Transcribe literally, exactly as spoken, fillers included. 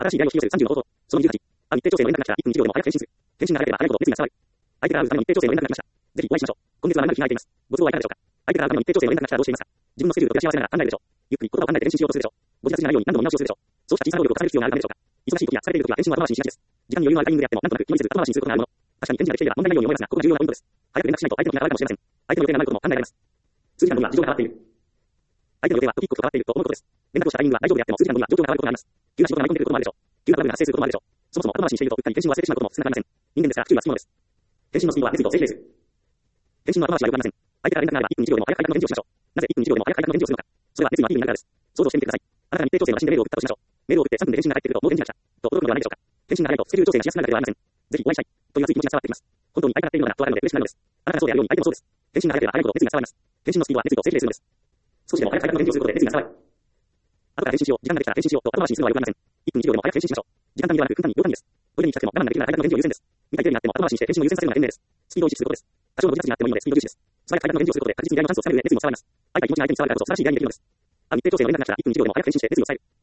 新しい依頼を引き寄せるさんじゅうの方法。そのにじゅうはち。あ、日程調整の連絡が来たらいっぷんいちびょうでも早く返信する。返信がなければ早いほど熱意が伝わる。相手から会うための日程調整の連絡が来ました。ぜひお会いしましょう。今月は何の日が空いています。ご都合はいかがでしょうか。相手から会うための日程調整の連絡が来たらどうしていますか。自分のスケジュールと照らし合わせながら考えるでしょう。ゆっくり言葉を考えて練習しようとするでしょう。ご自宅にないように何度も見直しをするでしょう。そうした小さな労力を重ねる必要があるためでしょうか。忙しい時や疲れている時は練習は後回しにしがちです。時間に余裕のあるタイミングであってもなんとなく気にせず後回しにすることがあるもの。確かに返事ができていれば問題ないように思いますが、ここが重要なポイントです。早く連絡しないと相手の気が変わるかもしれません。相手の予定がないことも考えられます。数時間後には事情が変わっている。相手の予定は時刻と変わっていると思うことです。連絡をしたタイミングは大丈夫であっても数時間後には状況が変わることがあります。急な仕事が舞い込んでくることもあるでしょう。急なトラブルが発生することもあるでしょう。そもそも後回しにしているとうっかり返信を忘れてしまうことも少なくありません。人間ですから注意はつきものです。返信のスピードは熱意と正比例する。返信の後回しはよくありません。相手から連絡があればいっぷんいちびょうでも早く回答の返事をしましょう。なぜいっぷんいちびょうでも早く回答の返事をするのか。それは熱意のアピールになるからです。想像してみてください。あなたが日程調整のマシンでメールを送ったとしましょう。メールを送ってさんぷんで返信が返ってくるともう返事が来たと驚くのではないでしょうか。返信が早いとスケジュール調整がしやすくなるだけではありません。ぜひお会いしたいという熱い気持ちが伝わってきます。本当に相手がっているのかなとあるので嬉しくなるのです。あなたがそうであるように相手もそうです。返信が早ければ早いほど熱意が伝わります。返信のスピードは熱意と正比例するんです。少しでも早く回答の返事をすることで熱意が伝わる。後から返信しよう。時間ができたら返信しようと後回しにするのはよくありません。いっぷんいちびょうでも早く返信しましょう。時間単位ではなく分単位、秒単位です。トイレに行きたくても我慢ができるなら相手の返事を優先です。見たいテレビがあっても後回しにして返信を優先させるのが賢明です。スピードを維持することです。多少のご自殺にあってもいいのでスピード重視です。素早く相手の返事をすることで確実に依頼のチャンスをつかめる上で熱意も伝わります。相手の気持ちが相手に伝わるからこそ素晴らしい依頼にできるのです。あ、日程調整の連絡が来たらいっぷんいちびょうでも早く返信して熱意を伝える。